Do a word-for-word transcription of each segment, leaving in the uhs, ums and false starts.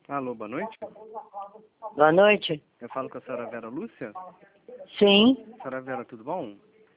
Alô, boa noite. Boa noite. Eu falo com a senhora Vera Lúcia? Sim. Senhora Vera, tudo bom?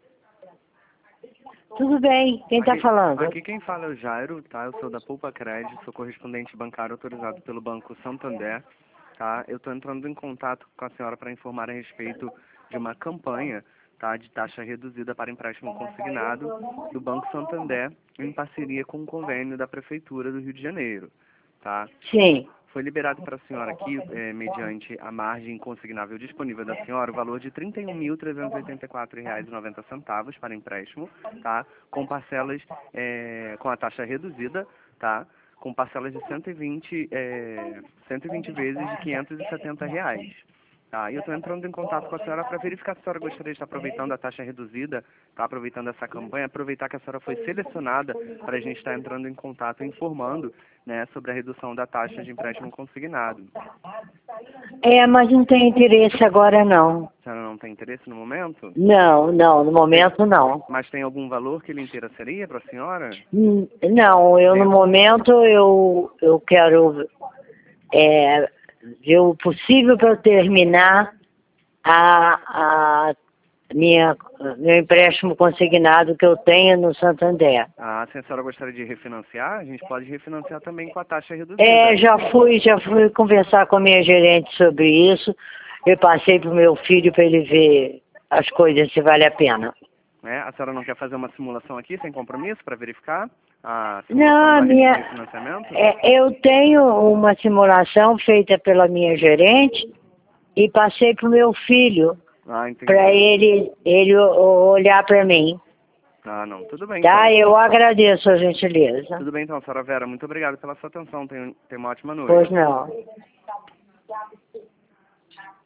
Tudo bem. Quem está Aqui- falando? Aqui quem fala é o Jairo, tá? Eu sou da Poupa Crédito, sou correspondente bancário autorizado pelo Banco Santander, tá? Eu estou entrando em contato com a senhora para informar a respeito de uma campanha, tá? De taxa reduzida para empréstimo consignado do Banco Santander, em parceria com o convênio da Prefeitura do Rio de Janeiro, tá? Sim. Foi liberado para a senhora aqui, eh, mediante a margem consignável disponível da senhora, o valor de trinta e um mil trezentos e oitenta e quatro reais e noventa centavos para empréstimo, tá? Com parcelas, eh, com a taxa reduzida, tá? Com parcelas de cento e vinte, eh, cento e vinte vezes de quinhentos e setenta reais. Tá, e eu estou entrando em contato com a senhora para verificar se a senhora gostaria de estar aproveitando a taxa reduzida, tá, aproveitando essa campanha, aproveitar que a senhora foi selecionada para a gente estar entrando em contato e informando, né, sobre a redução da taxa de empréstimo consignado. É, mas não tem interesse agora não. A senhora não tem interesse no momento? Não, não, no momento não. Mas tem algum valor que lhe interessaria para a senhora? Hum, Não, eu no Tem. momento eu, eu quero é, ver o possível para eu terminar a, a minha, meu empréstimo consignado que eu tenho no Santander. Ah, se a senhora gostaria de refinanciar, a gente pode refinanciar também com a taxa reduzida. É, já fui, já fui conversar com a minha gerente sobre isso. Eu passei para o meu filho para ele ver as coisas, se vale a pena. É, a senhora não quer fazer uma simulação aqui, sem compromisso, para verificar a Não, simulação a da minha, refinanciamento? é, eu tenho uma simulação feita pela minha gerente e passei para o meu filho Ah, entendi. para ele, ele o- olhar para mim. Ah, não. Tudo bem, Tá? então. Eu agradeço a gentileza. Tudo bem, então, senhora Vera. Muito obrigado pela sua atenção. Tenha, tenha uma ótima noite. Pois não.